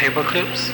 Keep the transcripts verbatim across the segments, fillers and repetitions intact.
Paper clips?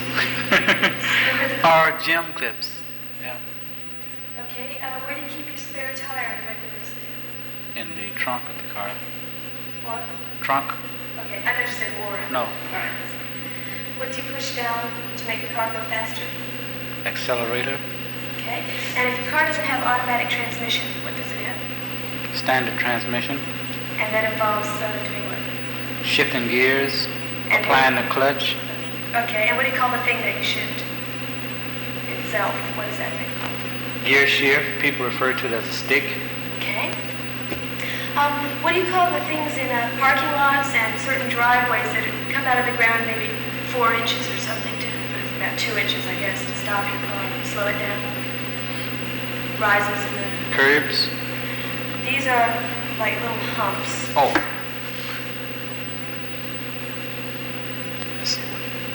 Or gym clips. Yeah. Okay, uh, where do you keep your spare tire in regular state? In the trunk of the car. What? Trunk? Okay, I thought you said or. No. Alright. What do you push down to make the car go faster? Accelerator. Okay. And if the car doesn't have automatic transmission, what does it have? Standard transmission. And that involves uh, doing what? Shifting gears. And applying what? the clutch. Okay, and what do you call the thing that you shift? Itself, what is that thing called? Gear shift. People refer to it as a stick. Okay. Um, what do you call the things in uh, parking lots and certain driveways that come out of the ground maybe four inches or something to, about two inches, I guess, to stop your car, slow it down? Rises in the... Curbs. These are like little humps. Oh. Let's see.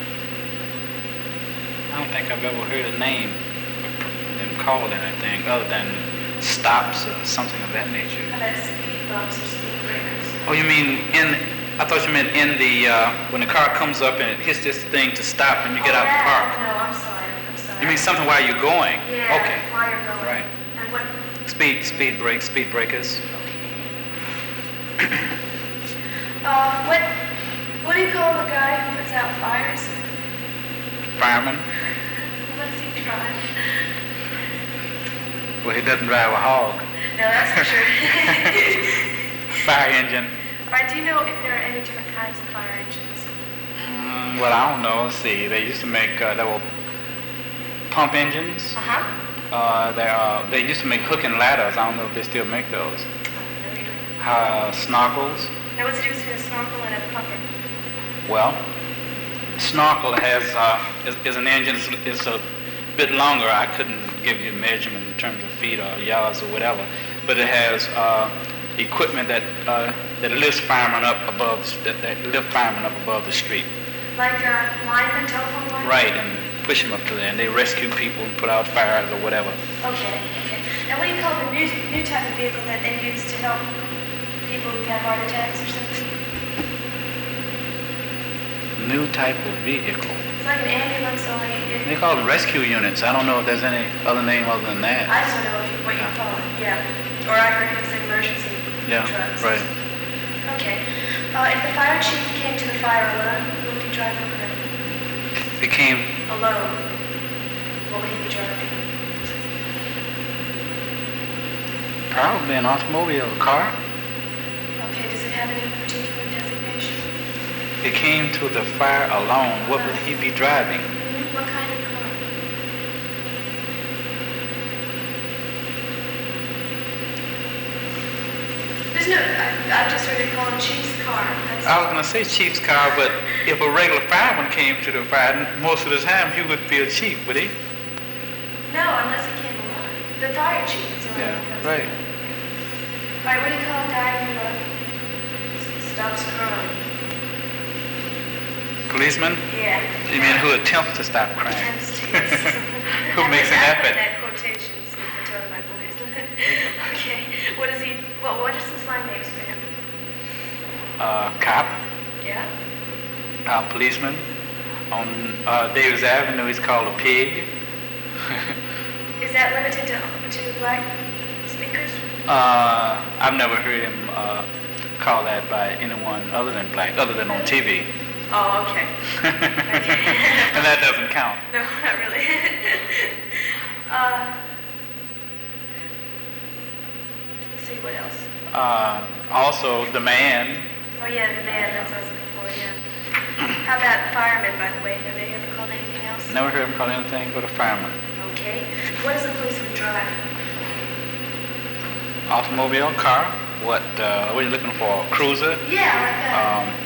I don't think I've ever heard a name them called anything other than stops or something of that nature. How about speed bumps or speed breakers? Oh, you mean in? I thought you meant in the uh, when the car comes up and it hits this thing to stop and you get oh, out of the that? car. No, I'm sorry. I'm sorry. You mean something while you're going? Yeah. Okay. While you're going. Right. And what? Speed, speed brakes, speed breakers. Okay. uh, what? What do you call the guy who puts out fires? Fireman. What does he drive? Well, he doesn't drive a hog. No, that's for sure. Fire engine. All right, do you know if there are any different kinds of fire engines? Mm, well, I don't know. Let's see. They used to make uh, there were pump engines. Uh-huh. Uh, they uh, they used to make hook and ladders. I don't know if they still make those. Uh, snorkels. Now, what's the difference between a snorkel and a pumper? Well, snorkel has uh, is, is an engine. It's, it's a bit longer. I couldn't give you a measurement in terms of feet or yards or whatever, but it has uh, equipment that uh, that lifts firemen up above that, that lift firemen up above the street. Like a lineman, telephone line? Right, and push them up to there, and they rescue people and put out fires or whatever. Okay, okay. Now, what do you call the new new type of vehicle that they use to help people who have heart attacks or something? New type of vehicle. It's like an ambulance, only it, They call them rescue units. I don't know if there's any other name other than that. I just don't know what you, what you call it. Yeah. Or I heard it was emergency Yeah, trucks. right. Okay. Uh, if the fire chief came to the fire alone, what would he drive over there? It came Alone. What would he be driving? probably an automobile, a car. Okay. Does it have any particular designation? It came to the fire alone. What would he be driving? Mm-hmm. What kind of car? There's no. I, I've just heard it called Chief's car. That's, I was going to say chief's car, but if a regular fireman came to the fire, most of the time he would be a chief, would he? no, unless it came alone. The fire chief is the one Yeah, that comes. right. All right. What do you call a guy who uh, stops crime? Policeman? Yeah. You mean who attempts to stop crime? Attempts to, yes. Who makes an I put effort? that quotation so you can tell my boys. Okay. What is he? What? What are some slang names for him? Uh, cop, Yeah. uh, policeman. On uh, Davis Avenue, he's called a pig. Is that limited to to black speakers? uh, I've never heard him uh, call that by anyone other than black, other than on T V. Oh, okay. And that doesn't count. No, not really. uh, let's see what else. Uh, also, the man. Oh yeah, the man. That's what I was looking for. Yeah. How about firemen, by the way? Have they ever called anything else? Never heard him call anything but a fireman. Okay. What does a policeman drive? Automobile, car. What? Uh, what are you looking for? A cruiser? Yeah, like that. Um,